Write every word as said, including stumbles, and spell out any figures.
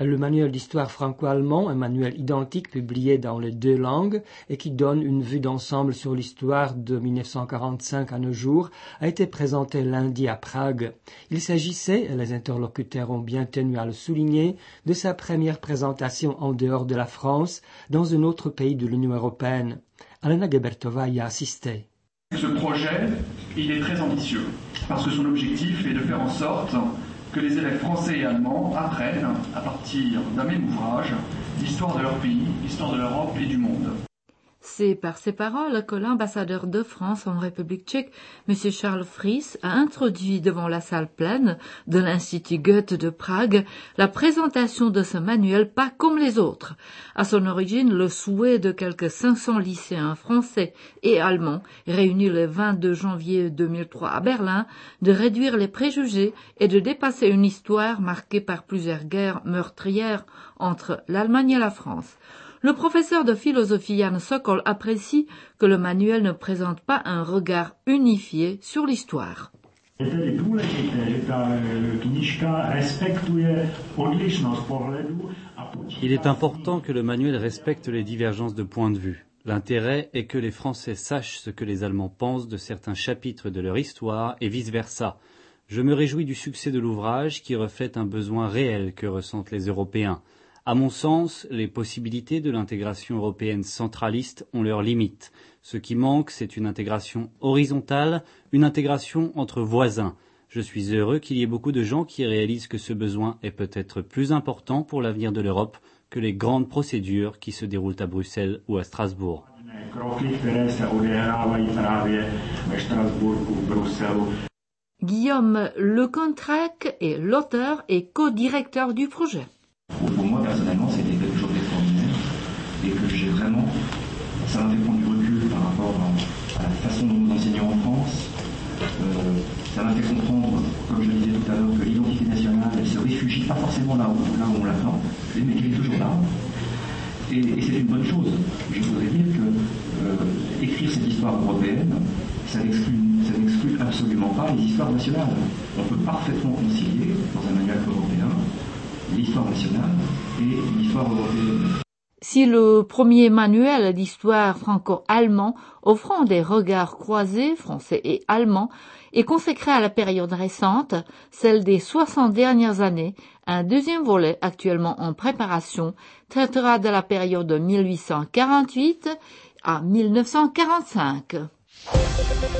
Le manuel d'histoire franco-allemand, un manuel identique publié dans les deux langues et qui donne une vue d'ensemble sur l'histoire de mille neuf cent quarante-cinq à nos jours, a été présenté lundi à Prague. Il s'agissait, et les interlocuteurs ont bien tenu à le souligner, de sa première présentation en dehors de la France, dans un autre pays de l'Union européenne. Alena Gebertová y a assisté. Ce projet, il est très ambitieux, parce que son objectif est de faire en sorte que les élèves français et allemands apprennent, à partir d'un même ouvrage, l'histoire de leur pays, l'histoire de l'Europe et du monde. C'est par ces paroles que l'ambassadeur de France en République tchèque, M. Charles Fries, a introduit devant la salle pleine de l'Institut Goethe de Prague la présentation de ce manuel pas comme les autres. À son origine, le souhait de quelques cinq cents lycéens français et allemands réunis le vingt-deux janvier deux mille trois à Berlin de réduire les préjugés et de dépasser une histoire marquée par plusieurs guerres meurtrières entre l'Allemagne et la France. Le professeur de philosophie Jan Sokol apprécie que le manuel ne présente pas un regard unifié sur l'histoire. Il est important que le manuel respecte les divergences de points de vue. L'intérêt est que les Français sachent ce que les Allemands pensent de certains chapitres de leur histoire et vice-versa. Je me réjouis du succès de l'ouvrage qui reflète un besoin réel que ressentent les Européens. À mon sens, les possibilités de l'intégration européenne centraliste ont leurs limites. Ce qui manque, c'est une intégration horizontale, une intégration entre voisins. Je suis heureux qu'il y ait beaucoup de gens qui réalisent que ce besoin est peut-être plus important pour l'avenir de l'Europe que les grandes procédures qui se déroulent à Bruxelles ou à Strasbourg. Guillaume Lecontrec est l'auteur et co-directeur du projet. Pour moi, personnellement, c'était quelque chose d'extraordinaire et que j'ai vraiment, ça m'a fait prendre du recul par rapport à la façon dont nous enseignons en France. Euh, ça m'a fait comprendre, comme je le disais tout à l'heure, que l'identité nationale, elle se réfugie pas forcément là où, là où on l'attend, mais qu'elle est toujours là. Et, et c'est une bonne chose. Je voudrais dire que euh, écrire cette histoire européenne, ça n'exclut, ça n'exclut absolument pas les histoires nationales. On peut parfaitement concilier, dans un manuel européen, l'histoire nationale et l'histoire européenne. Si le premier manuel d'histoire franco-allemand offrant des regards croisés, français et allemands, est consacré à la période récente, celle des soixante dernières années, un deuxième volet actuellement en préparation traitera de la période de mille huit cent quarante-huit à mille neuf cent quarante-cinq.